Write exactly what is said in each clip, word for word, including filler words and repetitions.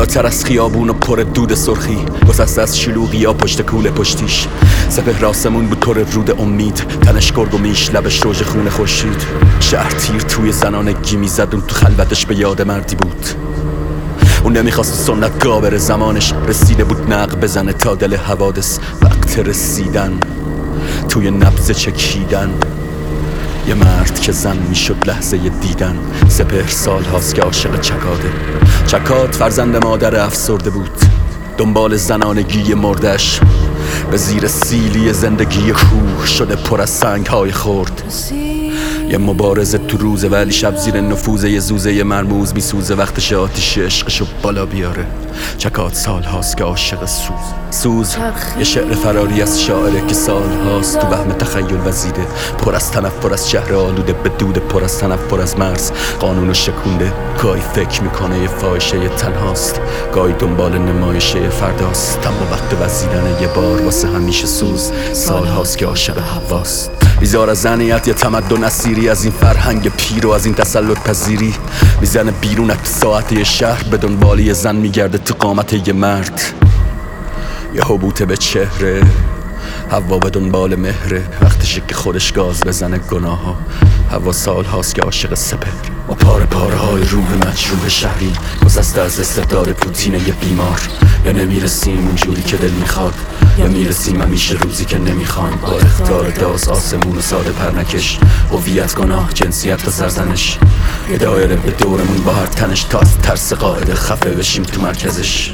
بالاتر از خیابون و پر دود سرخی، گسسته از شلوغی یا پشت کوله پشتیش. سپهر آسمون بود پر رود امید، تنش گرگ و میش، لبش روژ خون خورشید. شهر تیر توی زنانگی میزد، اون تو خلوتش به یاد مردی بود. اون نمیخواست سنت گا بره، زمانش رسیده بود نق بزنه تا دل حوادث. وقت رسیدن، توی نبض چکیدن، یه مرد که زن میشد لحظه دیدن. سپهر سال هاست که عاشق چکاده. چکاد فرزند مادر افسرده بود، دنبال زنانگی مردش. به زیر سیلی زندگی کوه شده پر از سنگ های خورد. یه مبارزه تو روزه، ولی شب زیر نفوذ یه زوزه یه مرموز میسوزه. وقتش آتیش عشقشو بالا بیاره. چکاد سال هاست که عاشق سوز. سوز یه شعر فراری از شاعره که سال هاست تو وهم تخیل وزیده، پر از تنفر از شهر آلوده، به دود پر از تنفر از مرز. قانونو شکونده، گاهی فکر میکنه یه فاحشه یه تنهاست، گاهی دنبال نمایشه فرداست. اما وقت وزیدن یه بار واسه همیشه سوز. سال هاست که عاشق هواست. بیزار از زنیت یه تمدن اسیری، از این فرهنگ پیر و از این تسلط پذیری. میزنه بیرون از ساعت یه شهر، به دنبال یه زن میگرده تو قامت یه مرد. یه حبوطه به چهره، هوا به دنبال مهره. وقتشه که خودش گاز بزنه گناه ها. هوا سال هاست که عاشق سپهر. و پاره پاره های روح مجروح شهری، گسسته از استعداد پوتین یه بیمار. یا نمیرسیم اونجوری که دل میخواد، یا میرسیم همیشه روزی که نمیخوایم. با اختار داز آسمون و ساده پرنکش، هویت گناه جنسیت و سرزنش. یه دایره به دورمون با هر تنش، تا از ترس قاعده خفه بشیم تو مرکزش.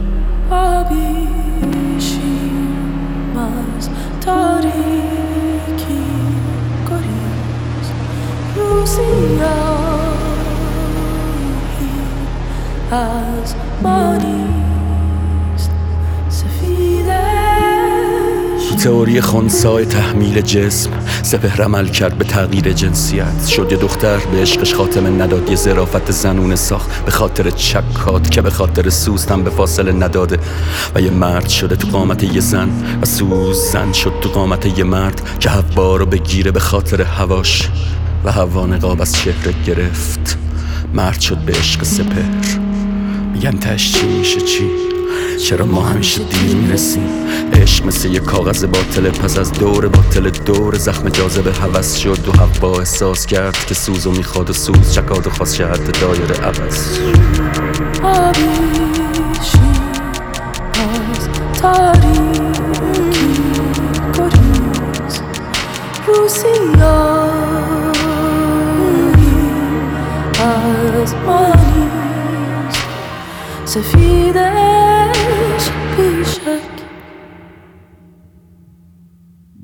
از تاریکی گریز، روزیایی از ما نیست. سفیدش تو تئوری خنثی تحمیل جسم، سپهر عمل کرد به تغییر جنسیت. شد یه دختر به عشقش خاتمه نداد، یه ظرافت زنونه ساخت به خاطر چکات که به خاطر سوز هم به فاصله نداده. و یه مرد شده تو قامت یه زن، و سوز زن شد تو قامت یه مرد که هوا رو بگیره به خاطر هواش. و هوا نقاب از چهره گرفت، مرد شد به عشق سپهر. میگن تش چی میشه چی؟ چرا ما همیشه دیر میرسیم؟ عشق مثل یه کاغذ باطله، پس از دور باطل دور زخم جاذبه هوس شد. و هوا احساس کرد که سوزو میخواد و سوز چکاد و خواست شهرت دایره عوض. آبیشی از تاریکی گریز، روزیایی از ما نیست. سفیدش بیشک